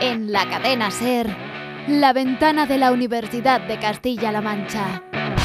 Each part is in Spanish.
En la cadena SER, La Ventana de la Universidad de Castilla-La Mancha.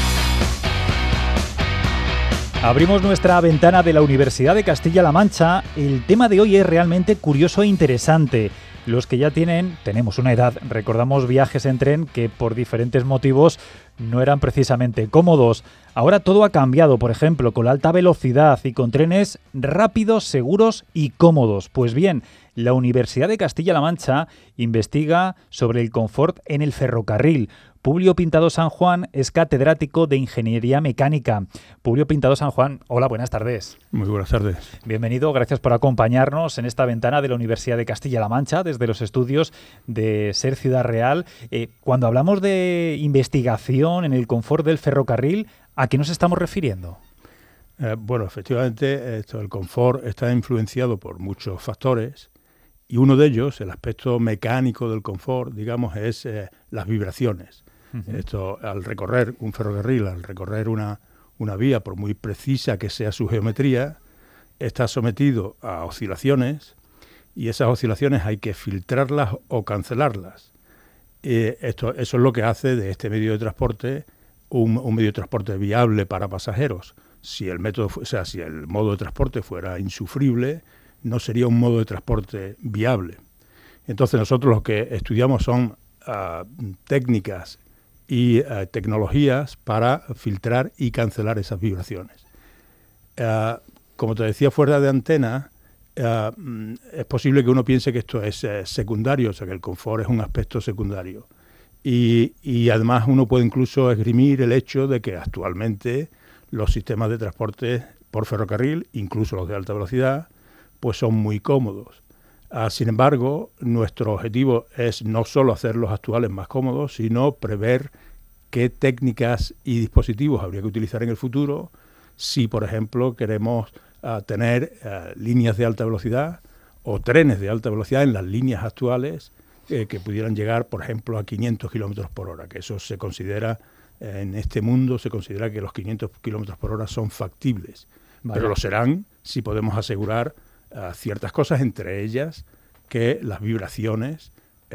Abrimos nuestra ventana de la Universidad de Castilla-La Mancha. El tema de hoy es realmente curioso e interesante. Los que ya tenemos una edad, recordamos viajes en tren que por diferentes motivos no eran precisamente cómodos. Ahora todo ha cambiado, por ejemplo, con la alta velocidad y con trenes rápidos, seguros y cómodos. Pues bien, la Universidad de Castilla-La Mancha investiga sobre el confort en el ferrocarril. Publio Pintado San Juan es catedrático de Ingeniería Mecánica. Publio Pintado San Juan, hola, buenas tardes. Muy buenas tardes. Bienvenido, gracias por acompañarnos en esta ventana de la Universidad de Castilla-La Mancha, desde los estudios de SER Ciudad Real. Cuando hablamos de investigación en el confort del ferrocarril, ¿a qué nos estamos refiriendo? Bueno, efectivamente, el confort está influenciado por muchos factores y uno de ellos, el aspecto mecánico del confort, digamos, es las vibraciones. Uh-huh. Esto, al recorrer un ferrocarril, al recorrer una vía, por muy precisa que sea su geometría, está sometido a oscilaciones y esas oscilaciones hay que filtrarlas o cancelarlas. Eso es lo que hace de este medio de transporte un medio de transporte viable para pasajeros. Si el modo de transporte fuera insufrible, no sería un modo de transporte viable. Entonces nosotros lo que estudiamos son técnicas y tecnologías para filtrar y cancelar esas vibraciones. Como te decía fuera de antena, es posible que uno piense que esto es secundario, o sea que el confort es un aspecto secundario. Y además uno puede incluso esgrimir el hecho de que actualmente los sistemas de transporte por ferrocarril, incluso los de alta velocidad, pues son muy cómodos. Sin embargo, nuestro objetivo es no solo hacer los actuales más cómodos, sino prever qué técnicas y dispositivos habría que utilizar en el futuro si, por ejemplo, queremos tener líneas de alta velocidad o trenes de alta velocidad en las líneas actuales que pudieran llegar, por ejemplo, a 500 kilómetros por hora, que eso se considera, en este mundo, se considera que los 500 kilómetros por hora son factibles. Vale. Pero lo serán si podemos asegurar ciertas cosas, entre ellas que las vibraciones,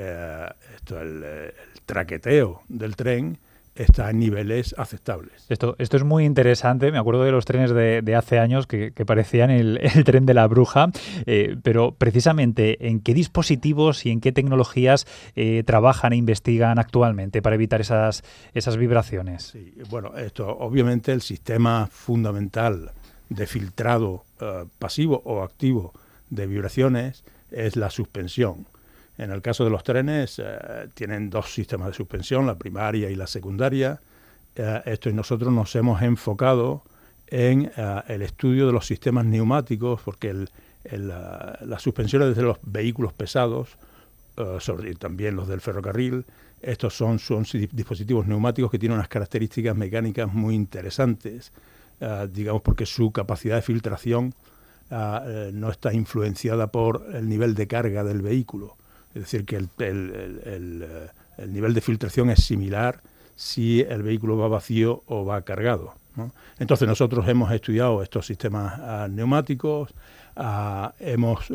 el traqueteo del tren está en niveles aceptables. Esto es muy interesante. Me acuerdo de los trenes de hace años que parecían el tren de la bruja, pero precisamente ¿en qué dispositivos y en qué tecnologías trabajan e investigan actualmente para evitar esas vibraciones? Sí, bueno, obviamente el sistema fundamental de filtrado pasivo o activo de vibraciones es la suspensión. En el caso de los trenes tienen dos sistemas de suspensión, la primaria y la secundaria. Y nosotros nos hemos enfocado en el estudio de los sistemas neumáticos, porque las suspensiones de los vehículos pesados, también los del ferrocarril, estos son dispositivos neumáticos que tienen unas características mecánicas muy interesantes, digamos porque su capacidad de filtración no está influenciada por el nivel de carga del vehículo. Es decir, que el nivel de filtración es similar si el vehículo va vacío o va cargado, ¿no? Entonces nosotros hemos estudiado estos sistemas neumáticos, hemos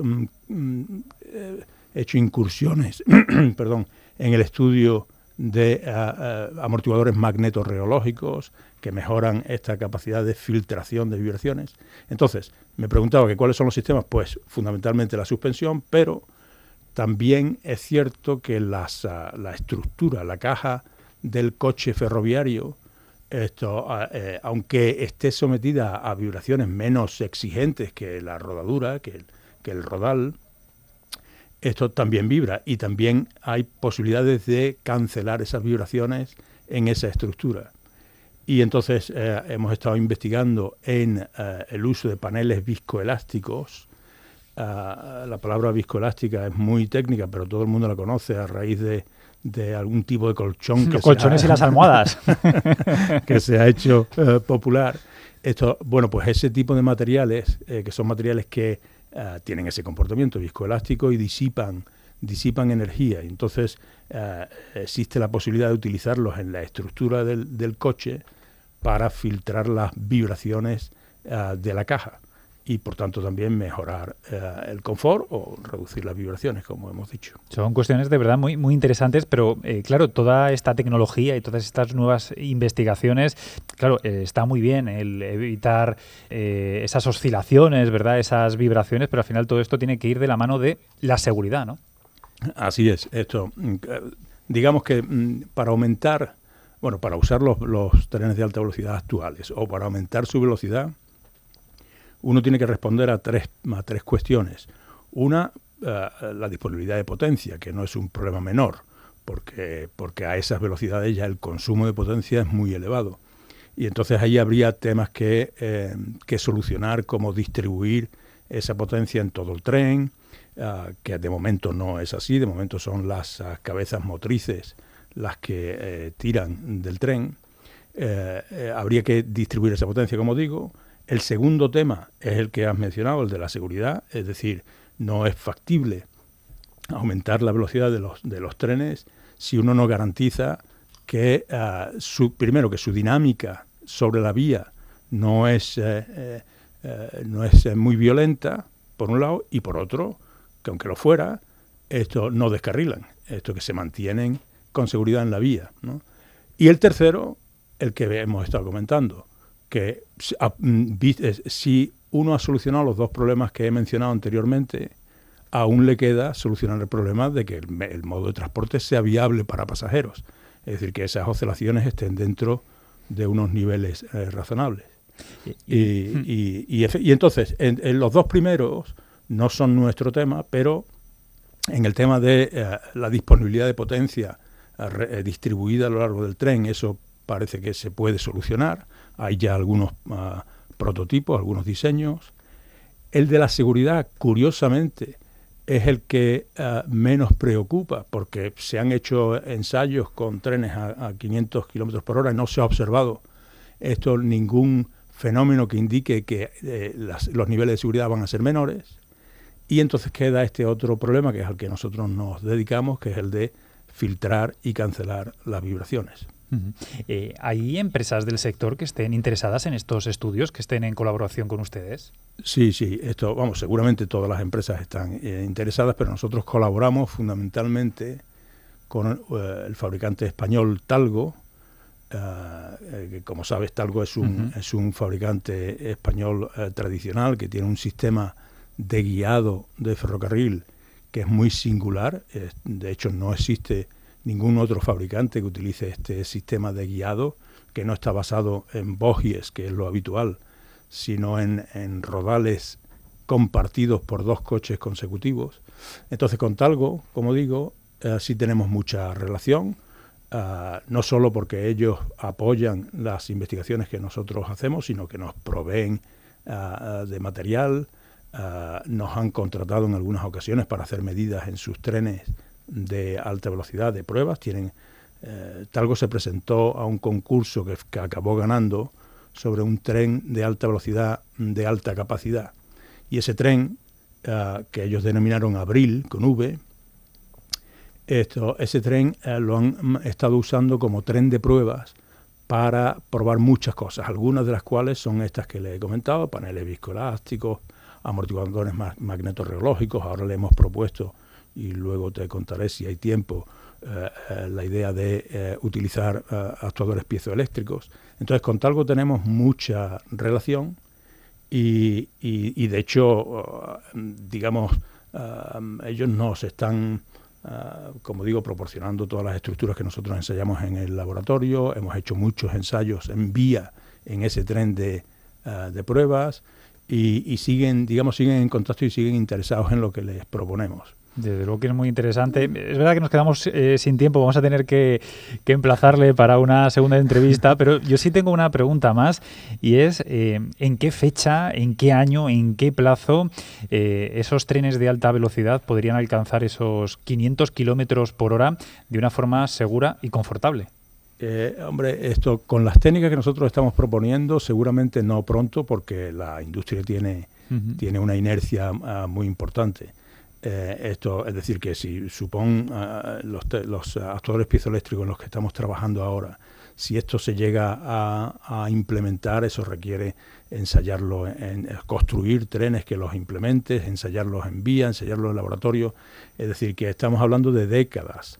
hecho incursiones en el estudio de amortiguadores magnetorreológicos que mejoran esta capacidad de filtración de vibraciones. Entonces, me preguntaba que cuáles son los sistemas, pues fundamentalmente la suspensión, pero también es cierto que la estructura, la caja del coche ferroviario, aunque esté sometida a vibraciones menos exigentes que la rodadura, que el rodal, esto también vibra y también hay posibilidades de cancelar esas vibraciones en esa estructura. Y entonces hemos estado investigando en el uso de paneles viscoelásticos. La palabra viscoelástica es muy técnica, pero todo el mundo la conoce a raíz de algún tipo de colchón. Los colchones y las almohadas. Que se ha hecho popular. Bueno, pues ese tipo de materiales, que son materiales que tienen ese comportamiento viscoelástico y disipan energía. Y entonces existe la posibilidad de utilizarlos en la estructura del coche para filtrar las vibraciones de la caja. y por tanto también mejorar el confort o reducir las vibraciones, como hemos dicho. Son cuestiones de verdad muy, muy interesantes, pero claro, toda esta tecnología y todas estas nuevas investigaciones, claro, está muy bien el evitar esas oscilaciones, ¿verdad? Esas vibraciones, pero al final todo esto tiene que ir de la mano de la seguridad, ¿no? Así es. Esto, digamos que para aumentar, bueno, para usar los trenes de alta velocidad actuales o para aumentar su velocidad, uno tiene que responder a tres cuestiones. Una, la disponibilidad de potencia, que no es un problema menor, porque a esas velocidades ya el consumo de potencia es muy elevado. Y entonces ahí habría temas que solucionar, como distribuir esa potencia en todo el tren, que de momento no es así. De momento son las cabezas motrices las que tiran del tren. Habría que distribuir esa potencia, como digo. El segundo tema es el que has mencionado, el de la seguridad, es decir, no es factible aumentar la velocidad de los trenes si uno no garantiza que, primero, que su dinámica sobre la vía no es muy violenta, por un lado, y por otro, que aunque lo fuera, esto no descarrilan, esto que se mantienen con seguridad en la vía, ¿no? Y el tercero, el que hemos estado comentando, que si uno ha solucionado los dos problemas que he mencionado anteriormente, aún le queda solucionar el problema de que el modo de transporte sea viable para pasajeros. Es decir, que esas oscilaciones estén dentro de unos niveles razonables. Y entonces, en los dos primeros no son nuestro tema, pero en el tema de la disponibilidad de potencia distribuida a lo largo del tren, eso parece que se puede solucionar. Hay ya algunos prototipos, algunos diseños. El de la seguridad, curiosamente, es el que menos preocupa, porque se han hecho ensayos con trenes a 500 kilómetros por hora y no se ha observado ningún fenómeno que indique que los niveles de seguridad van a ser menores. Y entonces queda este otro problema, que es al que nosotros nos dedicamos, que es el de filtrar y cancelar las vibraciones. ¿Hay empresas del sector que estén interesadas en estos estudios, que estén en colaboración con ustedes? Sí, seguramente todas las empresas están interesadas, pero nosotros colaboramos fundamentalmente con el fabricante español Talgo, que como sabes, Talgo es un fabricante español tradicional que tiene un sistema de guiado de ferrocarril que es muy singular. De hecho, no existe ningún otro fabricante que utilice este sistema de guiado, que no está basado en bogies, que es lo habitual, sino en rodales compartidos por dos coches consecutivos. Entonces, con Talgo, como digo, sí tenemos mucha relación, no solo porque ellos apoyan las investigaciones que nosotros hacemos, sino que nos proveen de material, nos han contratado en algunas ocasiones para hacer medidas en sus trenes de alta velocidad, de pruebas. Talgo se presentó a un concurso que acabó ganando sobre un tren de alta velocidad, de alta capacidad. Y ese tren, que ellos denominaron Abril, con V, ese tren lo han estado usando como tren de pruebas para probar muchas cosas, algunas de las cuales son estas que les he comentado: paneles viscoelásticos, amortiguadores magnetorreológicos. Ahora le hemos propuesto, y luego te contaré si hay tiempo, la idea de utilizar actuadores piezoeléctricos. Entonces, con Talgo tenemos mucha relación y de hecho, digamos, ellos nos están, como digo, proporcionando todas las estructuras que nosotros ensayamos en el laboratorio. Hemos hecho muchos ensayos en vía en ese tren de pruebas y siguen en contacto y siguen interesados en lo que les proponemos. Desde luego que es muy interesante. Es verdad que nos quedamos sin tiempo, vamos a tener que emplazarle para una segunda entrevista, pero yo sí tengo una pregunta más, y es ¿en qué fecha, en qué año, en qué plazo esos trenes de alta velocidad podrían alcanzar esos 500 kilómetros por hora de una forma segura y confortable? Hombre, esto con las técnicas que nosotros estamos proponiendo, seguramente no pronto, porque la industria tiene una inercia muy importante. Esto es decir, que si los actuadores piezoeléctricos en los que estamos trabajando ahora Si esto se llega a implementar, eso requiere ensayarlo, construir trenes que los implementen, ensayarlos en vía, ensayarlos en laboratorio. Es decir, que estamos hablando de décadas.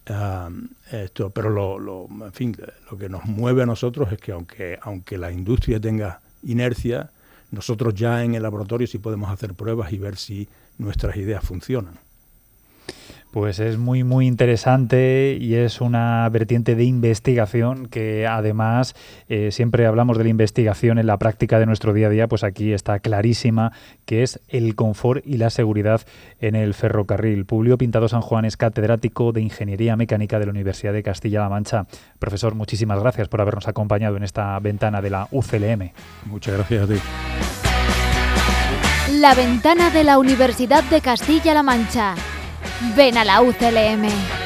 Pero en fin, lo que nos mueve a nosotros es que aunque la industria tenga inercia, nosotros ya en el laboratorio sí podemos hacer pruebas y ver si nuestras ideas funcionan. Pues es muy, muy interesante y es una vertiente de investigación que además siempre hablamos de la investigación en la práctica de nuestro día a día, pues aquí está clarísima, que es el confort y la seguridad en el ferrocarril. Publio Pintado San Juan es catedrático de Ingeniería Mecánica de la Universidad de Castilla-La Mancha. Profesor, muchísimas gracias por habernos acompañado en esta ventana de la UCLM. Muchas gracias a ti. La ventana de la Universidad de Castilla-La Mancha. Ven a la UCLM.